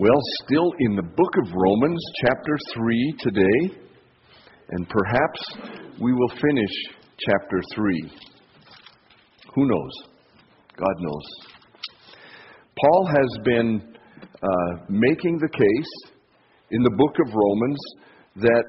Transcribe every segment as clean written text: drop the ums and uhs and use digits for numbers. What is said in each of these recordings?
Well, still in the book of Romans, chapter 3 today, and perhaps we will finish chapter 3. Who knows? God knows. Paul has been making the case in the book of Romans that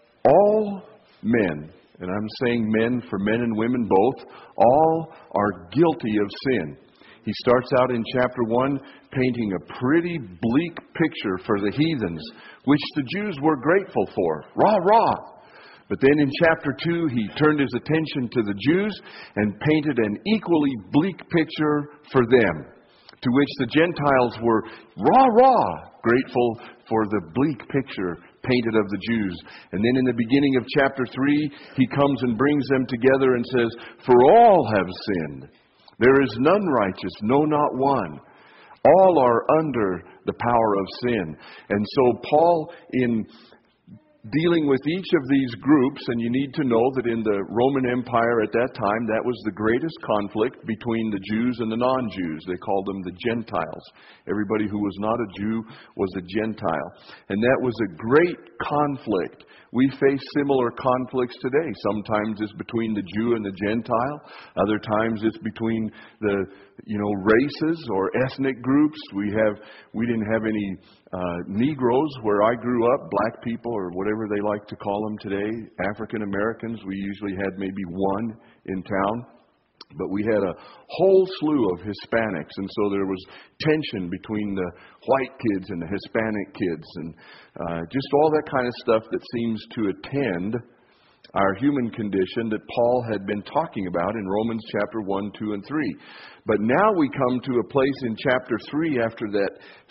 all men, and I'm saying men for men and women both, all are guilty of sin. He starts out in chapter 1 painting a pretty bleak picture for the heathens, which the Jews were grateful for. Rah, rah! But then in chapter 2, he turned his attention to the Jews and painted an equally bleak picture for them, to which the Gentiles were rah, rah, grateful for the bleak picture painted of the Jews. And then in the beginning of chapter 3, he comes and brings them together and says, "For all have sinned. There is none righteous, no, not one. All are under the power of sin." And so Paul, in dealing with each of these groups, and you need to know that in the Roman Empire at that time, that was the greatest conflict between the Jews and the non-Jews. They called them the Gentiles. Everybody who was not a Jew was a Gentile. And that was a great conflict. We face similar conflicts today. Sometimes it's between the Jew and the Gentile. Other times it's between the races or ethnic groups. We didn't have any Negroes where I grew up, black people or whatever they like to call them today, African Americans. We usually had maybe one in town. But we had a whole slew of Hispanics, and so there was tension between the white kids and the Hispanic kids, and just all that kind of stuff that seems to attend our human condition that Paul had been talking about in Romans chapter 1, 2, and 3. But now we come to a place in chapter 3 after that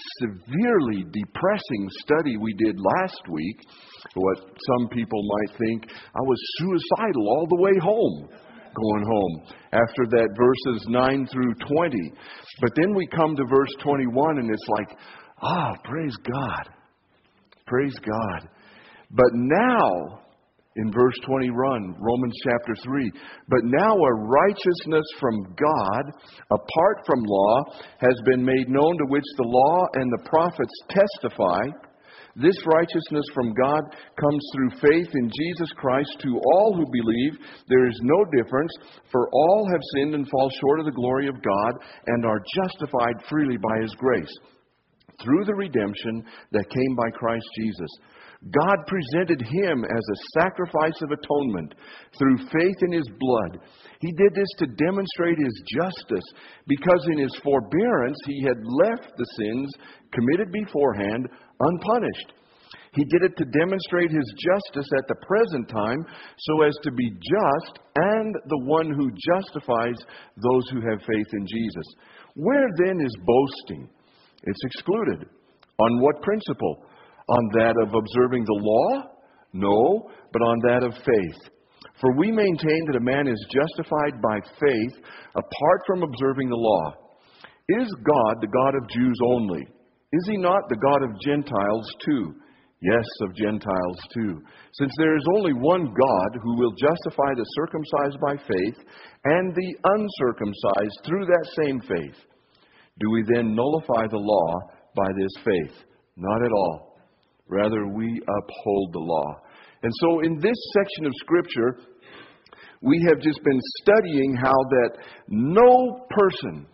severely depressing study we did last week, what some people might think, I was suicidal all the way home. Going home after that verses 9 through 20. But then we come to verse 21 and it's like, praise God. Praise God. But now, in verse 21, Romans chapter 3, but now a righteousness from God, apart from law, has been made known, to which the law and the prophets testify. This righteousness from God comes through faith in Jesus Christ to all who believe. There is no difference, for all have sinned and fall short of the glory of God and are justified freely by His grace, through the redemption that came by Christ Jesus. God presented Him as a sacrifice of atonement through faith in His blood. He did this to demonstrate His justice, because in His forbearance He had left the sins committed beforehand unpunished. He did it to demonstrate His justice at the present time, so as to be just and the one who justifies those who have faith in Jesus. Where then is boasting? It's excluded. On what principle? On that of observing the law? No, but on that of faith. For we maintain that a man is justified by faith apart from observing the law. Is God the God of Jews only? Is He not the God of Gentiles too? Yes, of Gentiles too. Since there is only one God who will justify the circumcised by faith and the uncircumcised through that same faith. Do we then nullify the law by this faith? Not at all. Rather, we uphold the law. And so in this section of Scripture, we have just been studying how that no person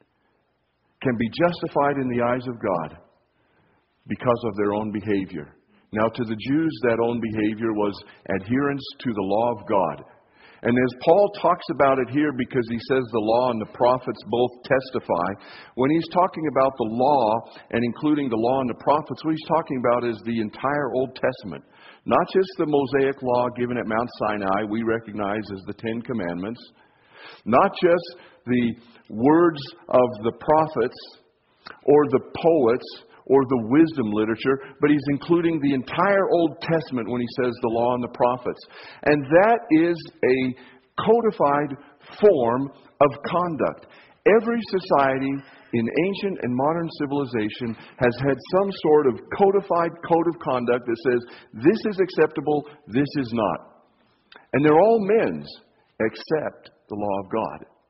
can be justified in the eyes of God because of their own behavior. Now, to the Jews, that own behavior was adherence to the law of God. And as Paul talks about it here, because he says the law and the prophets both testify, when he's talking about the law and including the law and the prophets, what he's talking about is the entire Old Testament. Not just the Mosaic law given at Mount Sinai, we recognize as the Ten Commandments. Not just the words of the prophets or the poets or the wisdom literature, but he's including the entire Old Testament when he says the law and the prophets. And that is a codified form of conduct. Every society in ancient and modern civilization has had some sort of codified code of conduct that says this is acceptable, this is not. And they're all men's except the law of God.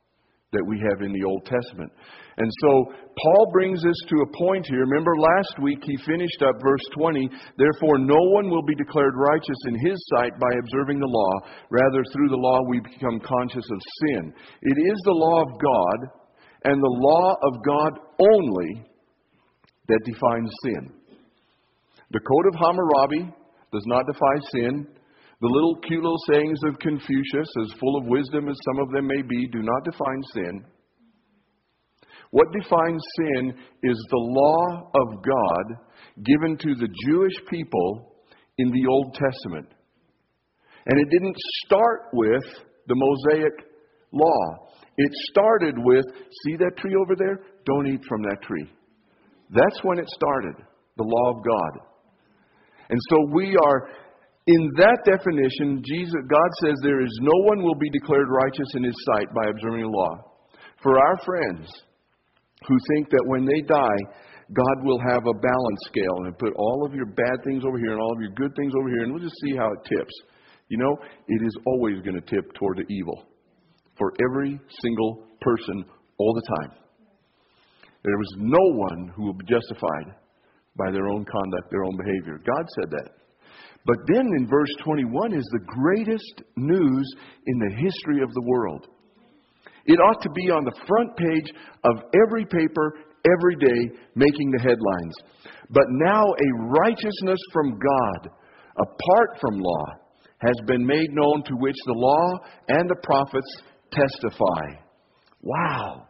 that we have in the Old Testament. And so Paul brings us to a point here. Remember last week he finished up verse 20, therefore no one will be declared righteous in his sight by observing the law. Rather, through the law we become conscious of sin. It is the law of God, and the law of God only, that defines sin. The Code of Hammurabi does not define sin. The little cute little sayings of Confucius, as full of wisdom as some of them may be, do not define sin. What defines sin is the law of God given to the Jewish people in the Old Testament. And it didn't start with the Mosaic law. It started with, see that tree over there? Don't eat from that tree. That's when it started, the law of God. And so we are, in that definition, God says there is no one will be declared righteous in his sight by observing the law. For our friends who think that when they die, God will have a balance scale and put all of your bad things over here and all of your good things over here, and we'll just see how it tips. You know, it is always going to tip toward the evil for every single person all the time. There was no one who will be justified by their own conduct, their own behavior. God said that. But then in verse 21 is the greatest news in the history of the world. It ought to be on the front page of every paper every day, making the headlines. But now a righteousness from God, apart from law, has been made known, to which the law and the prophets testify. Wow.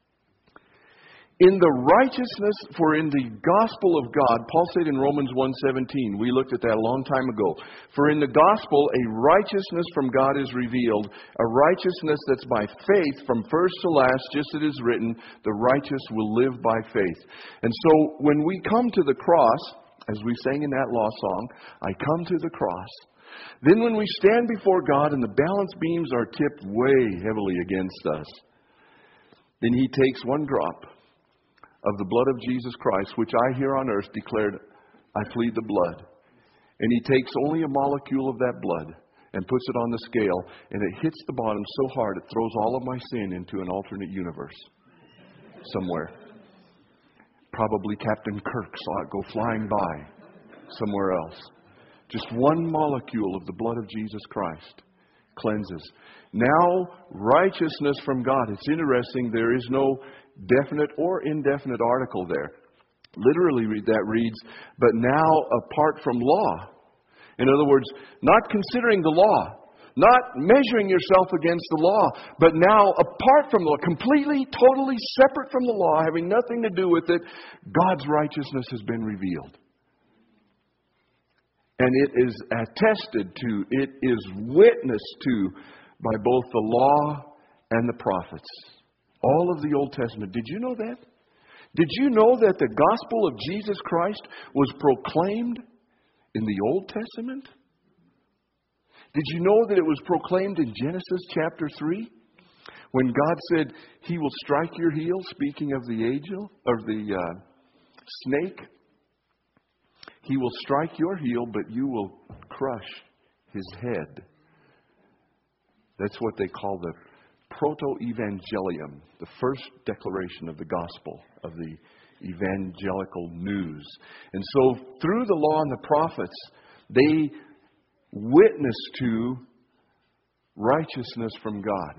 In the righteousness, for in the gospel of God, Paul said in Romans 1:17, we looked at that a long time ago, for in the gospel a righteousness from God is revealed, a righteousness that's by faith from first to last, just as it is written, the righteous will live by faith. And so when we come to the cross, as we sang in that law song, I come to the cross, then when we stand before God and the balance beams are tipped way heavily against us, then He takes one drop of the blood of Jesus Christ, which I here on earth declared, I plead the blood. And He takes only a molecule of that blood and puts it on the scale, and it hits the bottom so hard it throws all of my sin into an alternate universe somewhere. Probably Captain Kirk saw it go flying by somewhere else. Just one molecule of the blood of Jesus Christ cleanses. Now, righteousness from God. It's interesting, there is no definite or indefinite article there. Literally that reads, but now apart from law. In other words, not considering the law, not measuring yourself against the law, but now apart from the law, completely, totally separate from the law, having nothing to do with it, God's righteousness has been revealed. And it is attested to, it is witnessed to by both the law and the prophets. All of the Old Testament. Did you know that? Did you know that the gospel of Jesus Christ was proclaimed in the Old Testament? Did you know that it was proclaimed in Genesis chapter 3? When God said, He will strike your heel, speaking of the angel, or the snake. He will strike your heel, but you will crush his head. That's what they call the proto-evangelium, the first declaration of the gospel, of the evangelical news. And so through the law and the prophets, they witness to righteousness from God.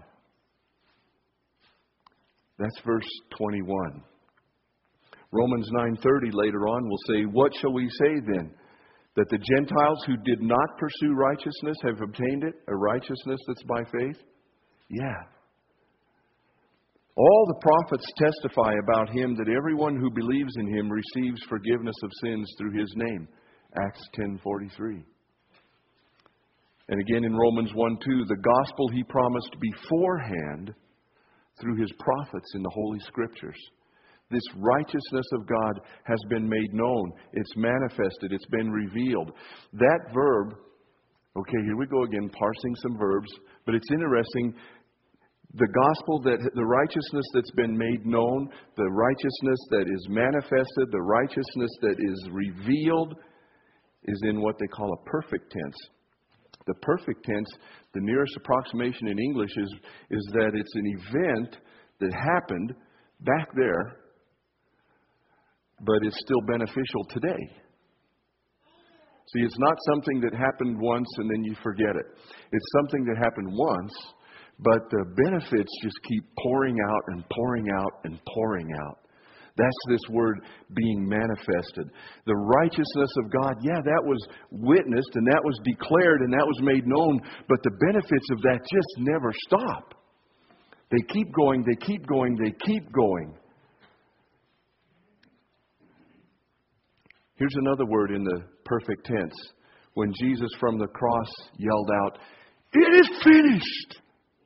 That's verse 21. Romans 9:30 later on will say, what shall we say then? That the Gentiles who did not pursue righteousness have obtained it, a righteousness that's by faith? Yeah. All the prophets testify about Him, that everyone who believes in Him receives forgiveness of sins through His name. Acts 10:43. And again in Romans 1:2, the gospel He promised beforehand through His prophets in the Holy Scriptures. This righteousness of God has been made known. It's manifested. It's been revealed. That verb, okay, here we go again, parsing some verbs, but it's interesting. The gospel, that the righteousness that's been made known, the righteousness that is manifested, the righteousness that is revealed is in what they call a perfect tense. The perfect tense, the nearest approximation in English is that it's an event that happened back there, but it's still beneficial today. See, it's not something that happened once and then you forget it. It's something that happened once, but the benefits just keep pouring out and pouring out and pouring out. That's this word being manifested. The righteousness of God, yeah, that was witnessed and that was declared and that was made known, but the benefits of that just never stop. They keep going, they keep going, they keep going. Here's another word in the perfect tense. When Jesus from the cross yelled out, "It is finished!"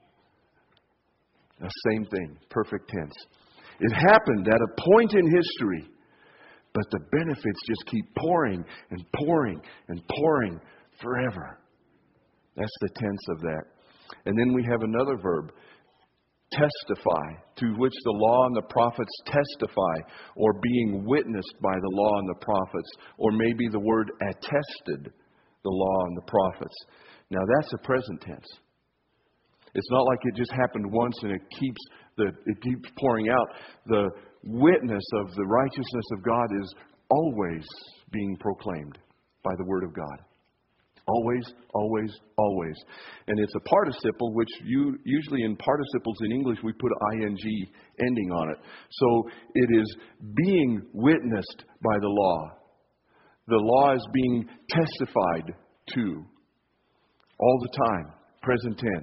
The same thing, perfect tense. It happened at a point in history, but the benefits just keep pouring and pouring and pouring forever. That's the tense of that. And then we have another verb, testify, to which the law and the prophets testify, or being witnessed by the law and the prophets, or maybe the word attested, the law and the prophets. Now that's a present tense. It's not like it just happened once and it keeps pouring out. The witness of the righteousness of God is always being proclaimed by the Word of God. Always, always, always. And it's a participle, which usually in participles in English we put ing ending on it. So it is being witnessed by the law. The law is being testified to all the time, present tense.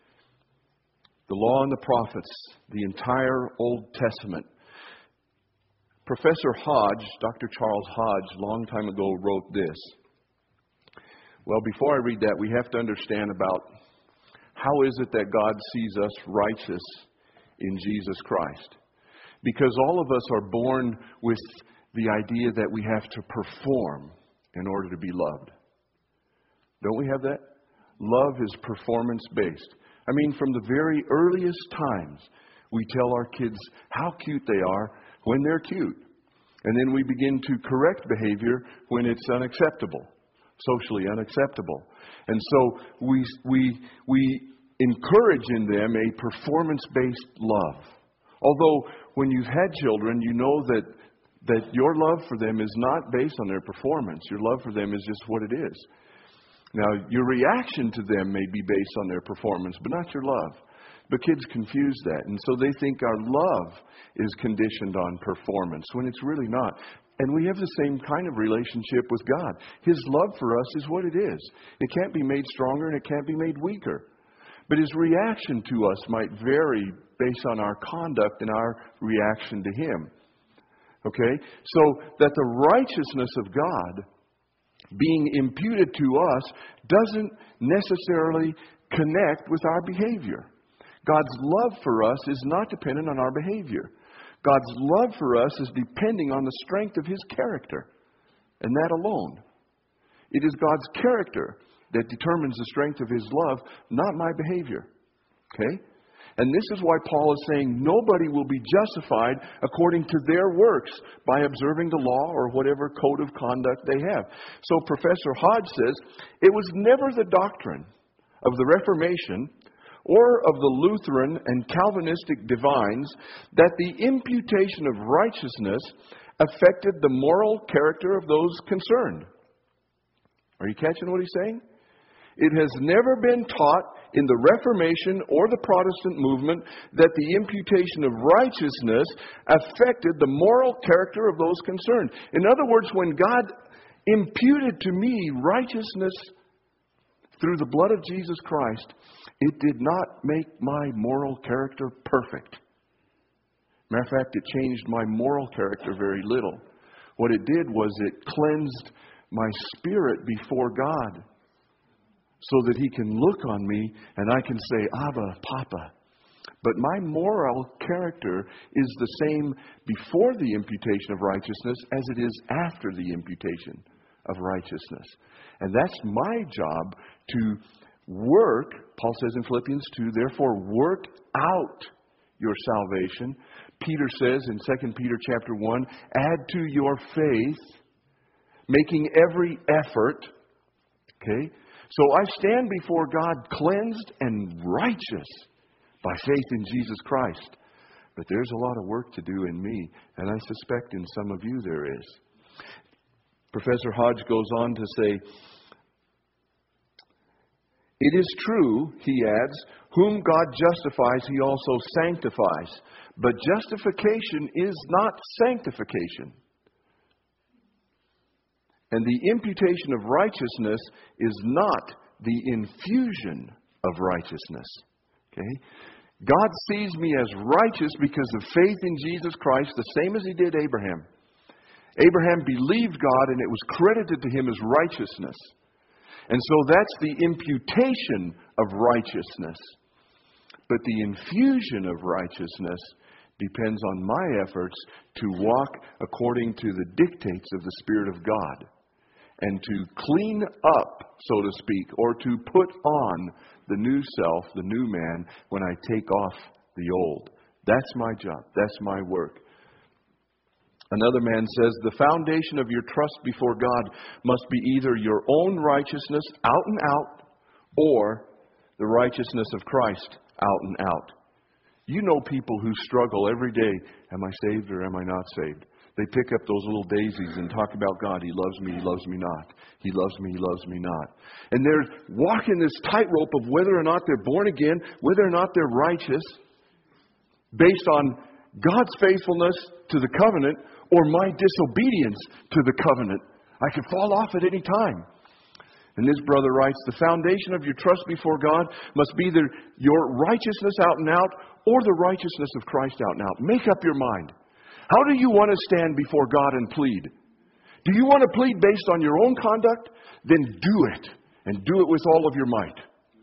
The law and the prophets, the entire Old Testament. Professor Hodge, Dr. Charles Hodge, a long time ago wrote this. Well, before I read that, we have to understand about how is it that God sees us righteous in Jesus Christ. Because all of us are born with the idea that we have to perform in order to be loved. Don't we have that? Love is performance-based. I mean, from the very earliest times, we tell our kids how cute they are when they're cute. And then we begin to correct behavior when it's unacceptable, socially unacceptable. And so we encourage in them a performance-based love. Although when you've had children, you know that your love for them is not based on their performance. Your love for them is just what it is. Now, your reaction to them may be based on their performance, but not your love. But kids confuse that, and so they think our love is conditioned on performance, when it's really not. And we have the same kind of relationship with God. His love for us is what it is. It can't be made stronger and it can't be made weaker. But His reaction to us might vary based on our conduct and our reaction to Him. Okay? So that the righteousness of God being imputed to us doesn't necessarily connect with our behavior. God's love for us is not dependent on our behavior. God's love for us is depending on the strength of His character, and that alone. It is God's character that determines the strength of His love, not my behavior. Okay? And this is why Paul is saying nobody will be justified according to their works by observing the law or whatever code of conduct they have. So Professor Hodge says, it was never the doctrine of the Reformation or of the Lutheran and Calvinistic divines that the imputation of righteousness affected the moral character of those concerned. Are you catching what he's saying? It has never been taught in the Reformation or the Protestant movement that the imputation of righteousness affected the moral character of those concerned. In other words, when God imputed to me righteousness through the blood of Jesus Christ, it did not make my moral character perfect. Matter of fact, it changed my moral character very little. What it did was it cleansed my spirit before God, so that He can look on me and I can say, Abba, Papa. But my moral character is the same before the imputation of righteousness as it is after the imputation of righteousness. And that's my job to work, Paul says in Philippians 2, therefore work out your salvation. Peter says in 2 Peter chapter 1, add to your faith, making every effort. Okay? So I stand before God cleansed and righteous by faith in Jesus Christ. But there's a lot of work to do in me, and I suspect in some of you there is. Professor Hodge goes on to say, it is true, he adds, whom God justifies, he also sanctifies. But justification is not sanctification. And the imputation of righteousness is not the infusion of righteousness. Okay? God sees me as righteous because of faith in Jesus Christ, the same as He did Abraham. Abraham believed God and it was credited to him as righteousness. And so that's the imputation of righteousness. But the infusion of righteousness depends on my efforts to walk according to the dictates of the Spirit of God and to clean up, so to speak, or to put on the new self, the new man, when I take off the old. That's my job. That's my work. Another man says, the foundation of your trust before God must be either your own righteousness out and out, or the righteousness of Christ out and out. You know people who struggle every day. Am I saved or am I not saved? They pick up those little daisies and talk about God. He loves me not. He loves me not. And they're walking this tightrope of whether or not they're born again, whether or not they're righteous, based on God's faithfulness to the covenant or my disobedience to the covenant. I could fall off at any time. And this brother writes, the foundation of your trust before God must be either your righteousness out and out or the righteousness of Christ out and out. Make up your mind. How do you want to stand before God and plead? Do you want to plead based on your own conduct? Then do it. And do it with all of your might.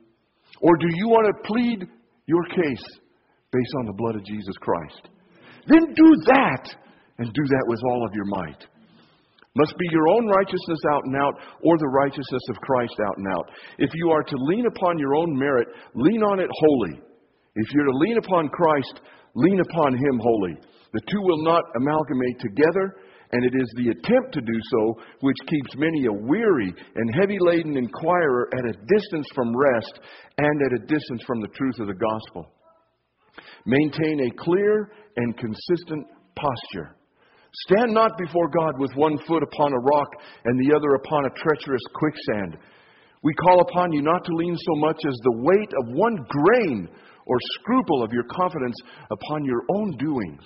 Or do you want to plead your case based on the blood of Jesus Christ? Then do that. And do that with all of your might. Must be your own righteousness out and out, or the righteousness of Christ out and out. If you are to lean upon your own merit, lean on it wholly. If you're to lean upon Christ, lean upon Him wholly. The two will not amalgamate together, and it is the attempt to do so which keeps many a weary and heavy-laden inquirer at a distance from rest and at a distance from the truth of the gospel. Maintain a clear and consistent posture. Stand not before God with one foot upon a rock and the other upon a treacherous quicksand. We call upon you not to lean so much as the weight of one grain or scruple of your confidence upon your own doings.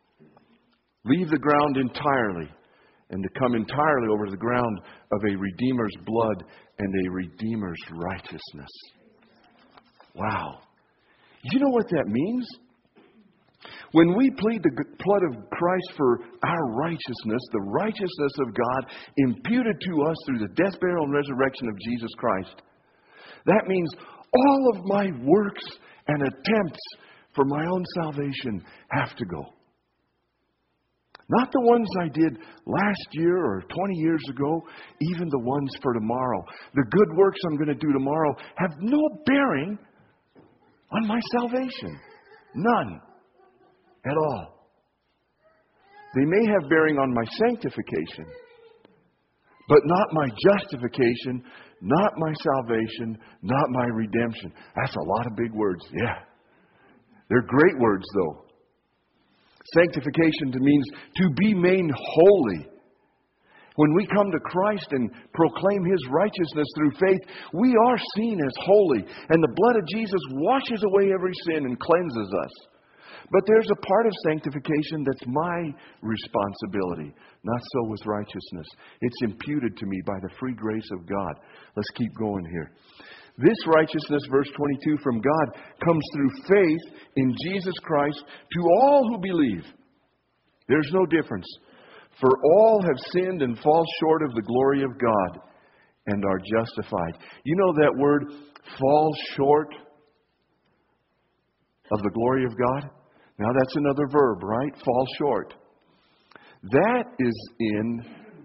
Leave the ground entirely and to come entirely over the ground of a Redeemer's blood and a Redeemer's righteousness. Wow. You know what that means? When we plead the blood of Christ for our righteousness, the righteousness of God imputed to us through the death, burial, and resurrection of Jesus Christ, that means all of my works and attempts for my own salvation have to go. Not the ones I did last year or 20 years ago, even the ones for tomorrow. The good works I'm going to do tomorrow have no bearing on my salvation. None. At all. They may have bearing on my sanctification, but not my justification, not my salvation, not my redemption. That's a lot of big words. Yeah. They're great words, though. Sanctification means to be made holy. When we come to Christ and proclaim His righteousness through faith, we are seen as holy. And the blood of Jesus washes away every sin and cleanses us. But there's a part of sanctification that's my responsibility. Not so with righteousness. It's imputed to me by the free grace of God. Let's keep going here. This righteousness, verse 22, from God comes through faith in Jesus Christ to all who believe. There's no difference. For all have sinned and fall short of the glory of God and are justified. You know that word, fall short of the glory of God? Now that's another verb, right? Fall short. That is in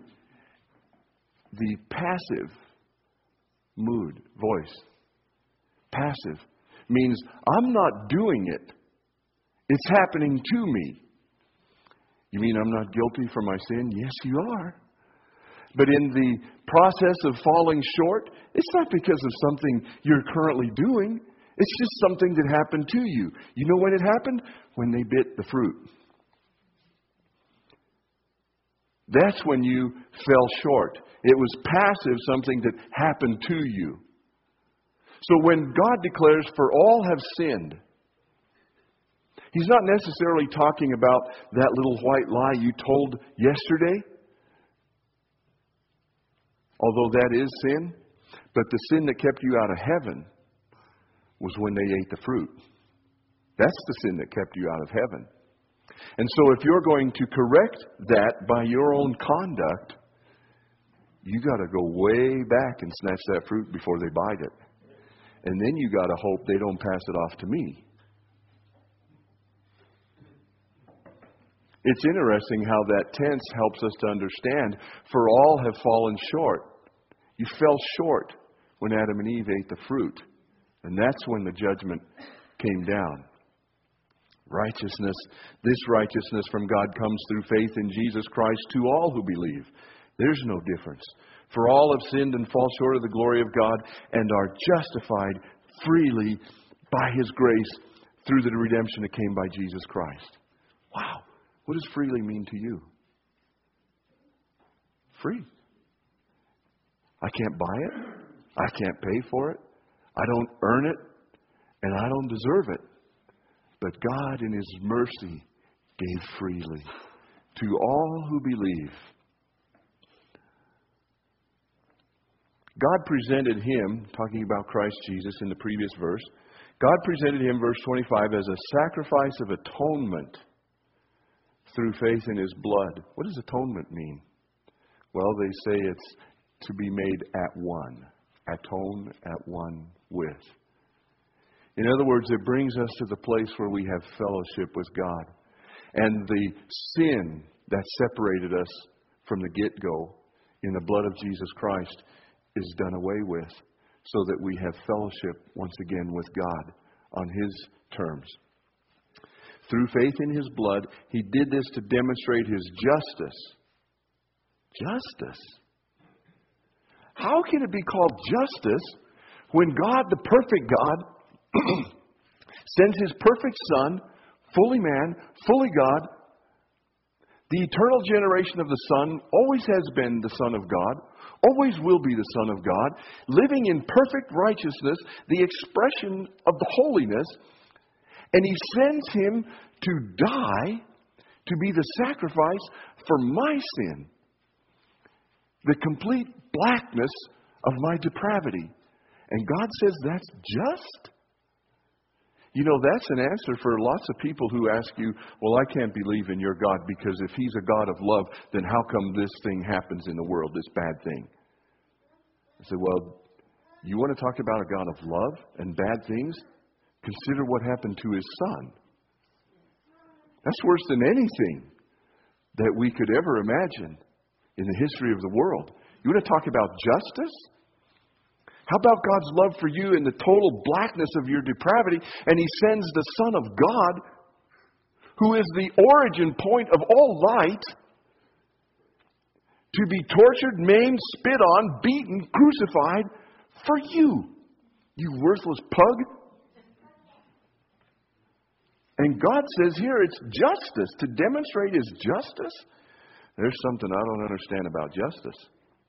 the passive mood, voice. Passive means I'm not doing it. It's happening to me. You mean I'm not guilty for my sin? Yes, you are. But in the process of falling short, it's not because of something you're currently doing. It's just something that happened to you. You know when it happened? When they bit the fruit. That's when you fell short. It was passive, something that happened to you. So when God declares, for all have sinned, He's not necessarily talking about that little white lie you told yesterday, although that is sin. But the sin that kept you out of heaven was when they ate the fruit. That's the sin that kept you out of heaven. And so if you're going to correct that by your own conduct, you got to go way back and snatch that fruit before they bite it. And then you got to hope they don't pass it off to me. It's interesting how that tense helps us to understand, for all have fallen short. You fell short when Adam and Eve ate the fruit. And that's when the judgment came down. Righteousness, this righteousness from God comes through faith in Jesus Christ to all who believe. There's no difference. For all have sinned and fall short of the glory of God and are justified freely by His grace through the redemption that came by Jesus Christ. Wow. What does freely mean to you? Free. I can't buy it. I can't pay for it. I don't earn it. And I don't deserve it. But God in His mercy gave freely to all who believe. God presented Him, talking about Christ Jesus in the previous verse, God presented Him, verse 25, as a sacrifice of atonement through faith in His blood. What does atonement mean? Well, they say it's to be made at one. Atone at one with. In other words, it brings us to the place where we have fellowship with God. And the sin that separated us from the get-go in the blood of Jesus Christ is done away with, so that we have fellowship once again with God on His terms. Through faith in His blood, He did this to demonstrate His justice. Justice? How can it be called justice when God, the perfect God, sends His perfect Son, fully man, fully God, the eternal generation of the Son, always has been the Son of God, always will be the Son of God, living in perfect righteousness, the expression of the holiness, and He sends Him to die, to be the sacrifice for my sin, the complete blackness of my depravity. And God says that's just? You know, that's an answer for lots of people who ask you, well, I can't believe in your God because if He's a God of love, then how come this thing happens in the world, this bad thing? I say, well, you want to talk about a God of love and bad things? Consider what happened to His Son. That's worse than anything that we could ever imagine in the history of the world. You want to talk about justice? How about God's love for you in the total blackness of your depravity, and He sends the Son of God, who is the origin point of all light, to be tortured, maimed, spit on, beaten, crucified for you, you worthless pug? And God says here it's justice. To demonstrate His justice? There's something I don't understand about justice.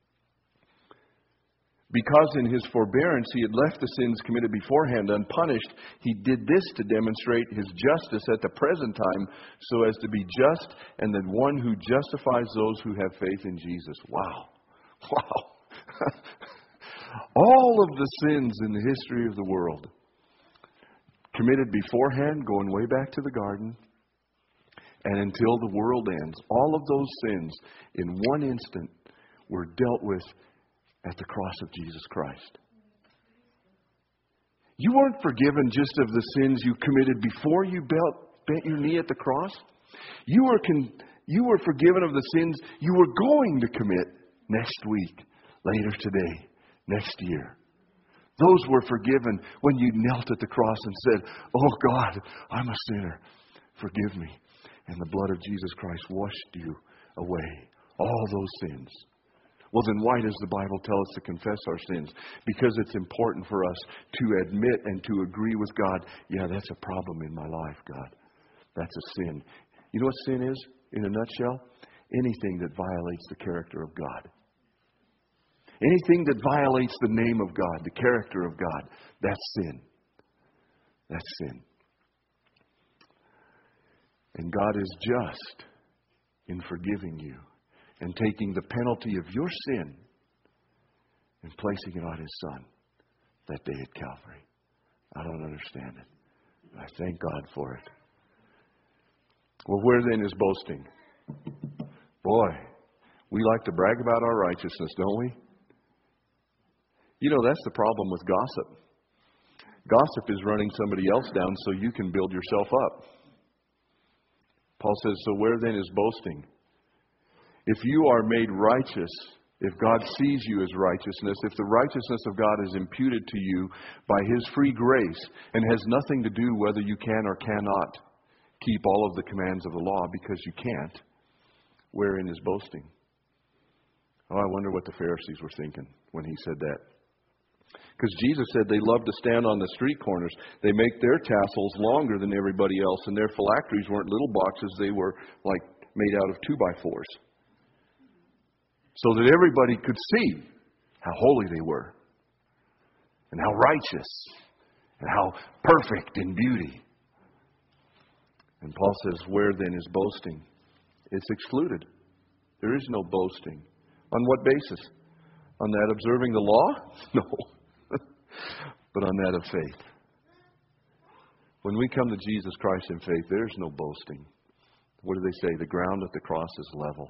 Because in His forbearance He had left the sins committed beforehand unpunished, He did this to demonstrate His justice at the present time, so as to be just and the one who justifies those who have faith in Jesus. Wow. Wow. All of the sins in the history of the world, committed beforehand, going way back to the garden, and until the world ends, all of those sins in one instant were dealt with at the cross of Jesus Christ. You weren't forgiven just of the sins you committed before you bent your knee at the cross. You were forgiven of the sins you were going to commit next week, later today, next year. Those were forgiven when you knelt at the cross and said, "Oh God, I'm a sinner. Forgive me." And the blood of Jesus Christ washed you away. All those sins. Well, then why does the Bible tell us to confess our sins? Because it's important for us to admit and to agree with God. Yeah, that's a problem in my life, God. That's a sin. You know what sin is, in a nutshell? Anything that violates the character of God. Anything that violates the name of God, the character of God, that's sin. That's sin. And God is just in forgiving you and taking the penalty of your sin and placing it on His Son that day at Calvary. I don't understand it, but I thank God for it. Well, where then is boasting? Boy, we like to brag about our righteousness, don't we? You know, that's the problem with gossip. Gossip is running somebody else down so you can build yourself up. Paul says, so where then is boasting? If you are made righteous, if God sees you as righteousness, if the righteousness of God is imputed to you by His free grace and has nothing to do whether you can or cannot keep all of the commands of the law, because you can't, wherein is boasting? Oh, I wonder what the Pharisees were thinking when He said that. Because Jesus said they love to stand on the street corners. They make their tassels longer than everybody else, and their phylacteries weren't little boxes. They were like made out of 2x4s. So that everybody could see how holy they were, and how righteous, and how perfect in beauty. And Paul says, where then is boasting? It's excluded. There is no boasting. On what basis? On that observing the law? No. But on that of faith. When we come to Jesus Christ in faith, there's no boasting. What do they say? The ground at the cross is level.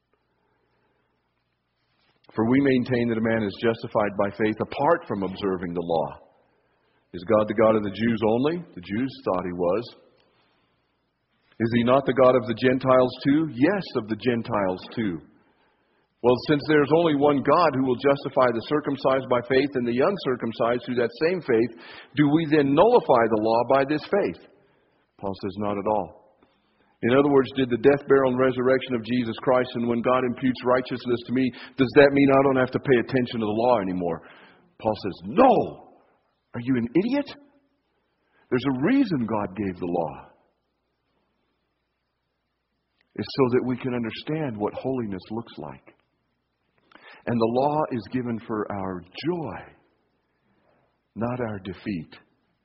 For we maintain that a man is justified by faith apart from observing the law. Is God the God of the Jews only? The Jews thought He was. Is He not the God of the Gentiles too? Yes, of the Gentiles too. Well, since there's only one God who will justify the circumcised by faith and the uncircumcised through that same faith, do we then nullify the law by this faith? Paul says, not at all. In other words, did the death, burial, and resurrection of Jesus Christ, and when God imputes righteousness to me, does that mean I don't have to pay attention to the law anymore? Paul says, no! Are you an idiot? There's a reason God gave the law. It's so that we can understand what holiness looks like. And the law is given for our joy, not our defeat.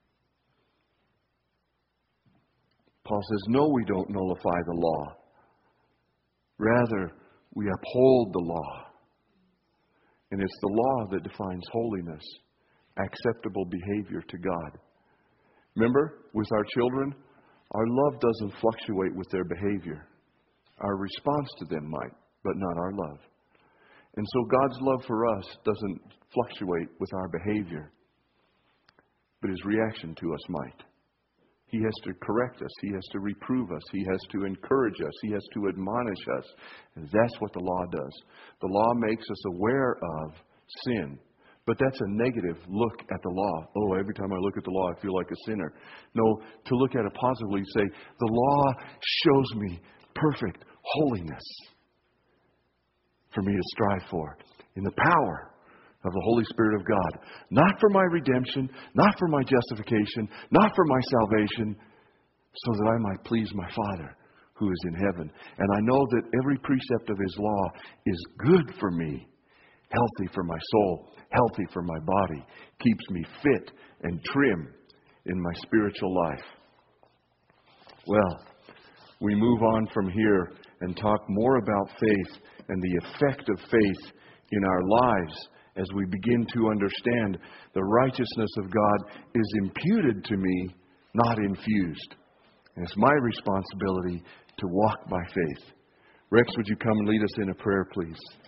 Paul says, no, we don't nullify the law. Rather, we uphold the law. And it's the law that defines holiness, acceptable behavior to God. Remember, with our children, our love doesn't fluctuate with their behavior. Our response to them might, but not our love. And so God's love for us doesn't fluctuate with our behavior, but His reaction to us might. He has to correct us. He has to reprove us. He has to encourage us. He has to admonish us. And that's what the law does. The law makes us aware of sin. But that's a negative look at the law. Oh, every time I look at the law, I feel like a sinner. No, to look at it positively, say, the law shows me perfect holiness for me to strive for in the power of the Holy Spirit of God. Not for my redemption, not for my justification, not for my salvation, so that I might please my Father who is in heaven. And I know that every precept of His law is good for me, healthy for my soul, healthy for my body, keeps me fit and trim in my spiritual life. Well, we move on from here and talk more about faith and the effect of faith in our lives as we begin to understand the righteousness of God is imputed to me, not infused. And it's my responsibility to walk by faith. Rex, would you come and lead us in a prayer, please?